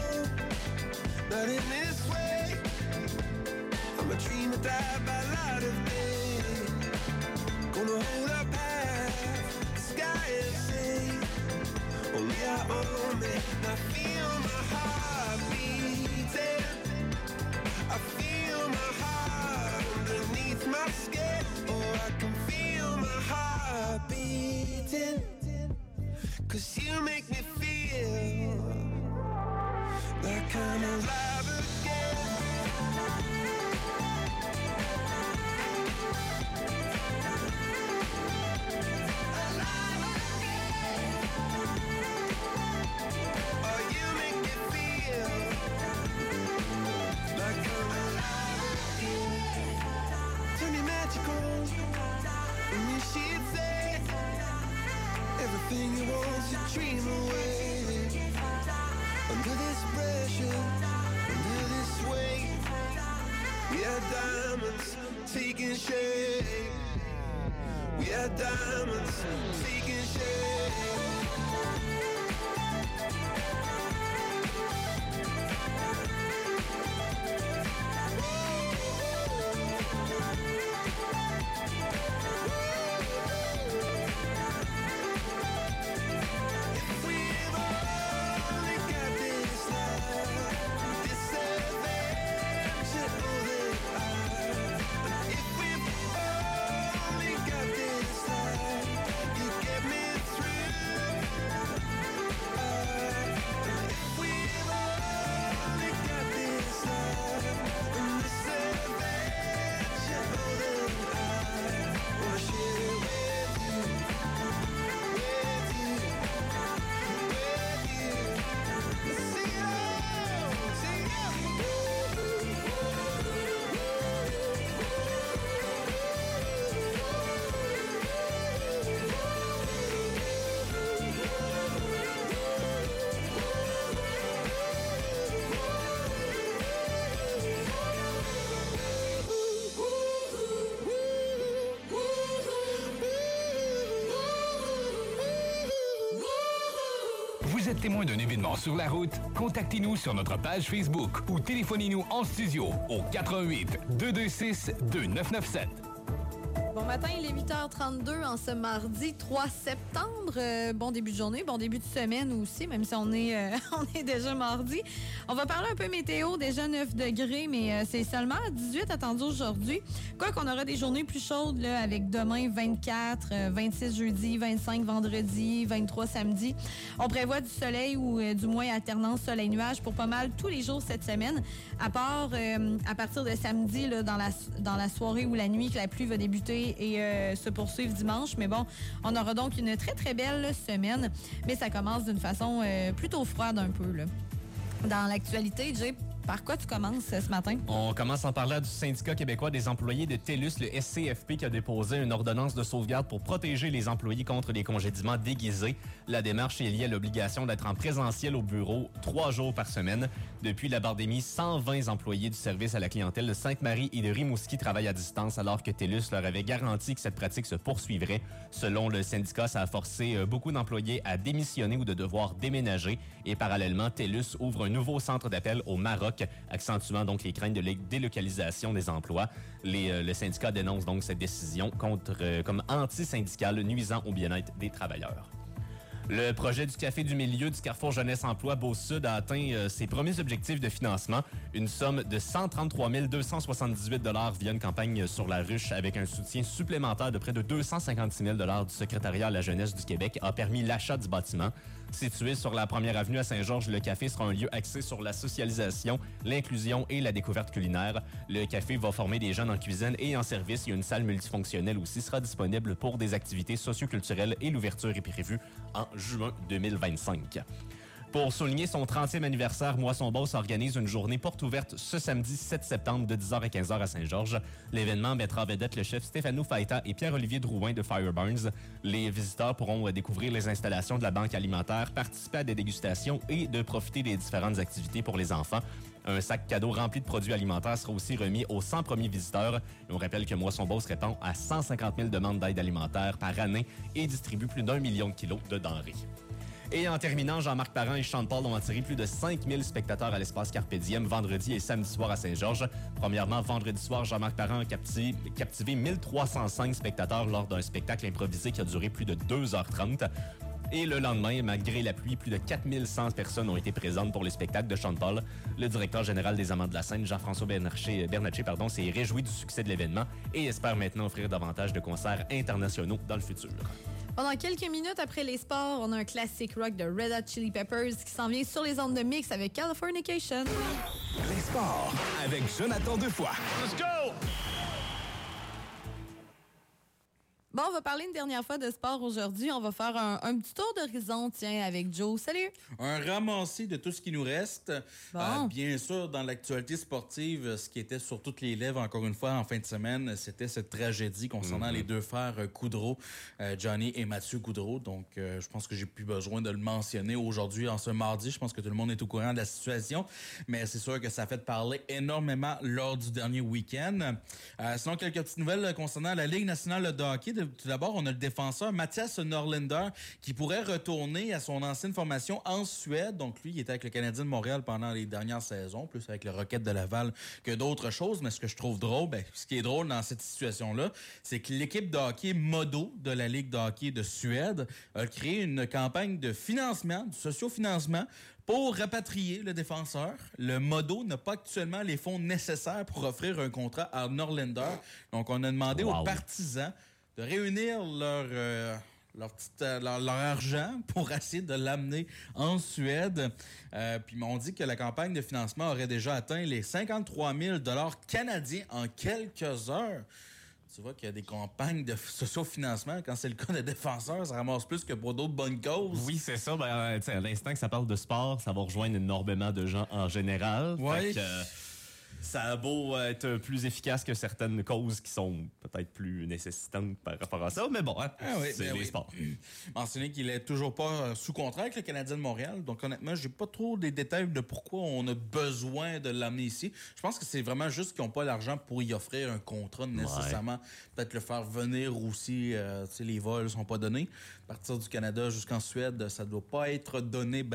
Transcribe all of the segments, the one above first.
not in this way. I'm a dream that died by light of day. Gonna hold up half the sky and say, only I own it. I feel my heart beating. I feel my heart underneath my skin. Oh, I can feel my heart beating. 'Cause you make me feel like I'm alive again. Alive again. Oh, you make me feel like I'm alive again. Turn me magical when you see it say everything you want to dream away. Under this pressure, under this weight, we are diamonds taking shape. We are diamonds taking shape. Témoin d'un événement sur la route, contactez-nous sur notre page Facebook ou téléphonez-nous en studio au 88 226 2997. Bon matin, il est 8h32 en ce mardi 3 septembre. Bon début de journée, bon début de semaine aussi, même si on est déjà mardi. On va parler un peu météo, déjà 9 degrés, mais c'est seulement 18 attendu aujourd'hui. Quoi qu'on aura des journées plus chaudes là, avec demain 24, 26 jeudi, 25 vendredi, 23 samedi. On prévoit du soleil ou du moins alternance soleil-nuage pour pas mal tous les jours cette semaine, à part à partir de samedi là, dans la soirée ou la nuit que la pluie va débuter et se poursuivre dimanche. Mais bon, on aura donc une très, très belle semaine, mais ça commence d'une façon plutôt froide un peu, là. Dans l'actualité, Jay, par quoi tu commences ce matin? On commence en parlant du syndicat québécois des employés de TELUS, le SCFP, qui a déposé une ordonnance de sauvegarde pour protéger les employés contre les congédiements déguisés. La démarche est liée à l'obligation d'être en présentiel au bureau 3 jours par semaine. Depuis la pandémie, 120 employés du service à la clientèle de Sainte-Marie et de Rimouski travaillent à distance alors que TELUS leur avait garanti que cette pratique se poursuivrait. Selon le syndicat, ça a forcé beaucoup d'employés à démissionner ou de devoir déménager. Et parallèlement, TELUS ouvre un nouveau centre d'appel au Maroc, accentuant donc les craintes de délocalisation des emplois. Le syndicat dénonce donc cette décision comme anti-syndicale nuisant au bien-être des travailleurs. Le projet du Café du Milieu du Carrefour Jeunesse Emploi Beauce-Sud a atteint ses premiers objectifs de financement. Une somme de 133 278 $ via une campagne sur la ruche avec un soutien supplémentaire de près de 256 000 $ du Secrétariat à la jeunesse du Québec a permis l'achat du bâtiment. Situé sur la première avenue à Saint-Georges, le café sera un lieu axé sur la socialisation, l'inclusion et la découverte culinaire. Le café va former des jeunes en cuisine et en service. Il y a une salle multifonctionnelle aussi sera disponible pour des activités socioculturelles et l'ouverture est prévue en juin 2025. Pour souligner son 30e anniversaire, Moisson Beauce organise une journée porte ouverte ce samedi 7 septembre de 10h à 15h à Saint-Georges. L'événement mettra en vedette le chef Stéphano Faita et Pierre-Olivier Drouin de Fireburns. Les visiteurs pourront découvrir les installations de la banque alimentaire, participer à des dégustations et de profiter des différentes activités pour les enfants. Un sac cadeau rempli de produits alimentaires sera aussi remis aux 100 premiers visiteurs. Et on rappelle que Moisson Beauce répond à 150 000 demandes d'aide alimentaire par année et distribue plus d'1 million de kilos de denrées. Et en terminant, Jean-Marc Parent et Sean Paul ont attiré plus de 5000 spectateurs à l'espace Carpe Diem vendredi et samedi soir à Saint-Georges. Premièrement, vendredi soir, Jean-Marc Parent a captivé 1305 spectateurs lors d'un spectacle improvisé qui a duré plus de 2h30. Et le lendemain, malgré la pluie, plus de 4100 personnes ont été présentes pour le spectacle de Sean Paul. Le directeur général des Amants de la scène, Jean-François Bernatchez, s'est réjoui du succès de l'événement et espère maintenant offrir davantage de concerts internationaux dans le futur. Pendant quelques minutes après les sports, on a un classique rock de Red Hot Chili Peppers qui s'en vient sur les ondes de mix avec Californication. Les sports avec Jonathan Defoy. Let's go! Bon, on va parler une dernière fois de sport aujourd'hui. On va faire un petit tour d'horizon, tiens, avec Joe. Salut! Un ramassis de tout ce qui nous reste. Bon. Bien sûr, dans l'actualité sportive, ce qui était sur toutes les lèvres, encore une fois, en fin de semaine, c'était cette tragédie concernant les deux frères Coudreau, Johnny et Mathieu Coudreau. Donc, je pense que j'ai plus besoin de le mentionner aujourd'hui, en ce mardi. Je pense que tout le monde est au courant de la situation. Mais c'est sûr que ça a fait parler énormément lors du dernier week-end. Sinon, quelques petites nouvelles concernant la Ligue nationale de hockey. Tout d'abord, on a le défenseur Mattias Norlinder qui pourrait retourner à son ancienne formation en Suède. Donc, lui, il était avec le Canadien de Montréal pendant les dernières saisons, plus avec le Rocket de Laval que d'autres choses. Mais ce que je trouve drôle, ce qui est drôle dans cette situation-là, c'est que l'équipe de hockey Modo de la Ligue de hockey de Suède a créé une campagne de financement, de socio-financement, pour rapatrier le défenseur. Le Modo n'a pas actuellement les fonds nécessaires pour offrir un contrat à Norlinder. Donc, on a demandé aux partisans de réunir leur argent pour essayer de l'amener en Suède. Puis on dit que la campagne de financement aurait déjà atteint les 53 000 $ canadiens en quelques heures. Tu vois qu'il y a des campagnes de socio-financement. Quand c'est le cas de défenseurs, ça ramasse plus que pour d'autres bonnes causes. Oui, c'est ça. À l'instant que ça parle de sport, ça va rejoindre énormément de gens en général. Oui. Ça a beau être plus efficace que certaines causes qui sont peut-être plus nécessitantes par rapport à ça, mais bon, c'est les sports. Mentionner qu'il est toujours pas sous contrat avec le Canadien de Montréal, donc honnêtement, j'ai pas trop des détails de pourquoi on a besoin de l'amener ici. Je pense que c'est vraiment juste qu'ils n'ont pas l'argent pour y offrir un contrat nécessairement. Peut-être le faire venir aussi, les vols sont pas donnés. Partir du Canada jusqu'en Suède, ça doit pas être donné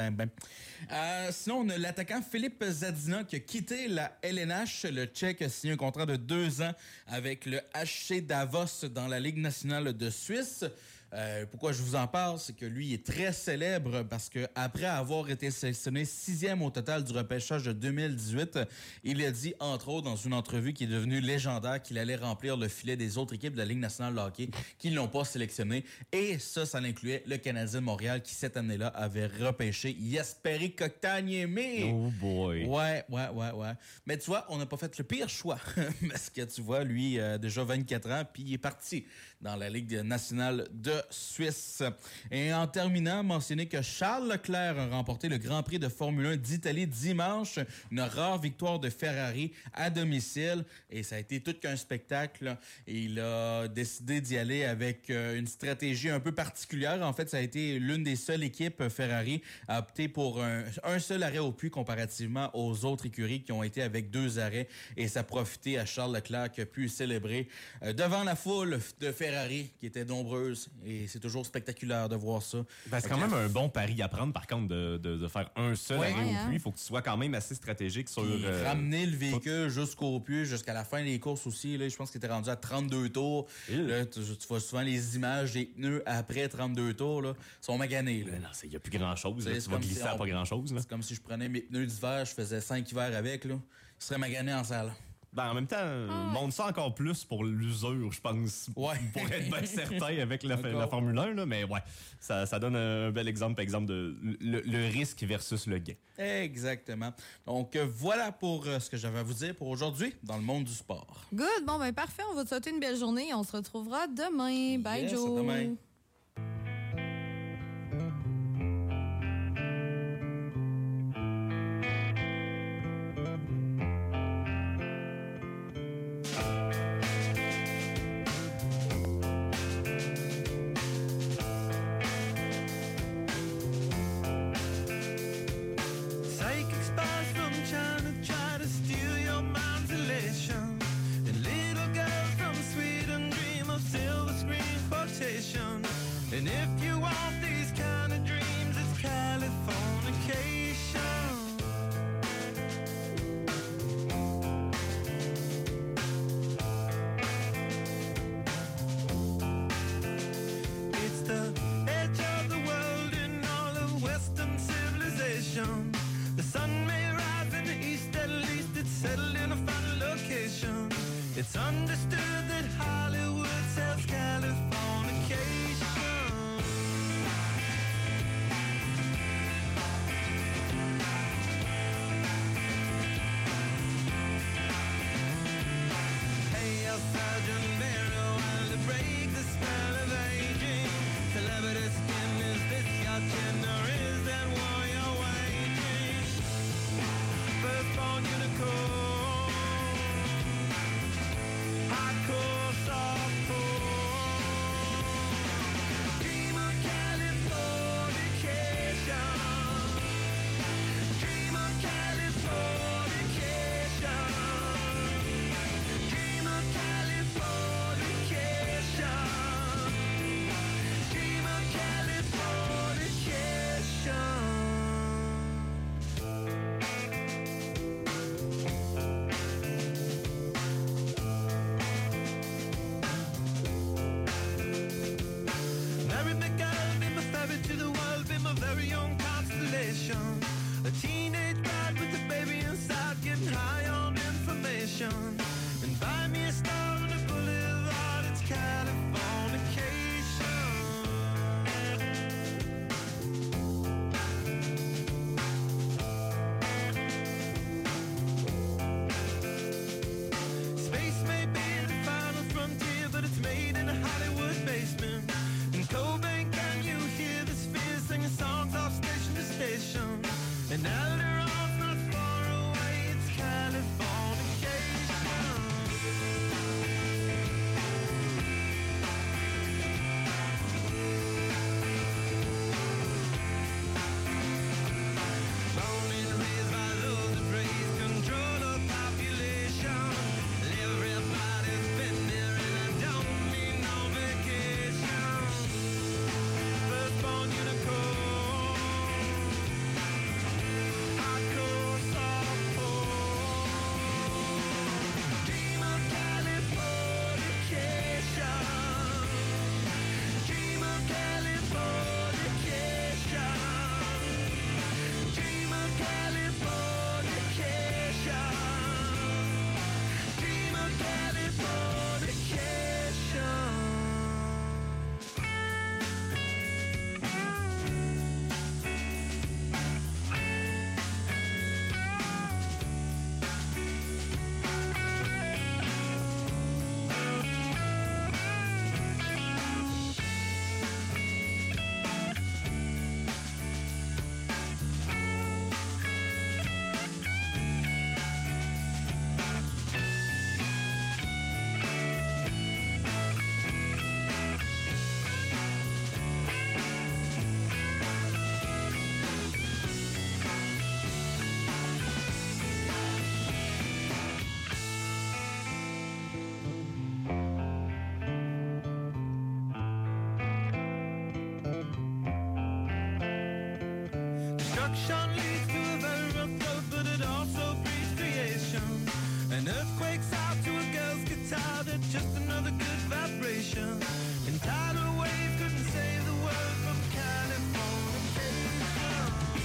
sinon, on a l'attaquant Philippe Zadina qui a quitté la LNH. Le Tchèque a signé un contrat de 2 ans avec le HC Davos dans la Ligue nationale de Suisse. Pourquoi je vous en parle, c'est que lui est très célèbre parce que après avoir été sélectionné 6e au total du repêchage de 2018, il a dit, entre autres, dans une entrevue qui est devenue légendaire, qu'il allait remplir le filet des autres équipes de la Ligue nationale de hockey qui ne l'ont pas sélectionné. Et ça incluait le Canadien de Montréal qui, cette année-là, avait repêché Jesperi Kotkaniemi. Oh boy! Ouais. Mais tu vois, on n'a pas fait le pire choix. Parce que tu vois, lui, déjà 24 ans, puis il est parti dans la Ligue nationale de Suisse. Et en terminant, mentionner que Charles Leclerc a remporté le Grand Prix de Formule 1 d'Italie dimanche, une rare victoire de Ferrari à domicile. Et ça a été tout qu'un spectacle. Et il a décidé d'y aller avec une stratégie un peu particulière. En fait, ça a été l'une des seules équipes Ferrari à opter pour un seul arrêt au puits comparativement aux autres écuries qui ont été avec 2 arrêts. Et ça a profité à Charles Leclerc qui a pu célébrer devant la foule de Ferrari qui était nombreuse. Et c'est toujours spectaculaire de voir ça. C'est quand même un bon pari à prendre, par contre, de faire un seul arrêt au puits. Il faut que tu sois quand même assez stratégique sur... ramener le véhicule jusqu'au puits, jusqu'à la fin des courses aussi. Là, je pense qu'il était rendu à 32 tours. Là, tu vois souvent les images des pneus après 32 tours. Là, sont maganés. Il n'y a plus grand-chose. Tu vas glisser à pas grand-chose. C'est comme si je prenais mes pneus d'hiver, je faisais 5 hivers avec. Là. Ils seraient maganés en salle. En même temps, monte ça encore plus pour l'usure, je pense. Ouais. Pour être bien certain avec la Formule 1, là, mais ouais, ça donne un bel exemple, par exemple, de le risque versus le gain. Exactement. Donc, voilà pour ce que j'avais à vous dire pour aujourd'hui dans le monde du sport. Good. Bon, parfait. On va te souhaiter une belle journée et on se retrouvera demain. Bye, Joe. À demain. And if you want these kind of dreams, it's It's understood that Hollywood sells Californication. Hey, El Sergeant Barrow, while to break the spell of aging. Celebrity skin, is this your chin or is that war you're waging? Firstborn unicorn, hardcore softcore. Dream of Californication. Dream of Californication. Dream of Californication. Dream of Californication. Mary McGill, be my ferry to the world, be my very own constellation. A teenage bride with a baby inside, getting high on information. And buy me a star on a boulevard, it's Californication. Space may be the final frontier, but it's made in a Hollywood basement. In Cobain, can you hear the spheres singing songs off station to station? And Alderon's not far away, it's Californication. Born and raised by those that praise control of population. Everybody's been there and I don't need no vacation. Firstborn unicorn, hardcore softcore. Dream of Californication. Dream of Californication. Dream of Californication. Dream of Californication. Destruction leads to a very rough road, but it also breeds creation. An earthquake's out to a girl's guitar, that's just another good vibration. And tidal waves couldn't save the world from Californication.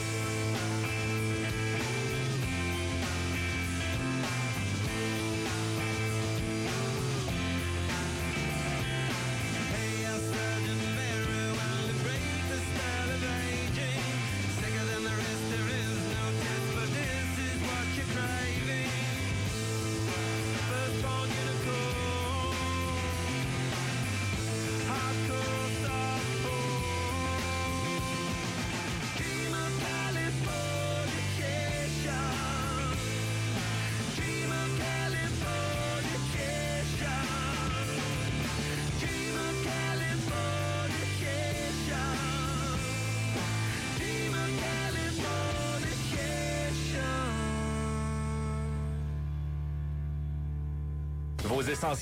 Hey, El Sergeant Barrow, while to break the spell of aging. Sicker than the rest, there is no test, but this is what you're craving. Firstborn unicorn, hardcore softcore. Dream of Californication. Dream of Californication. Dream of Californication. Dream of Californication. Vos essentiels.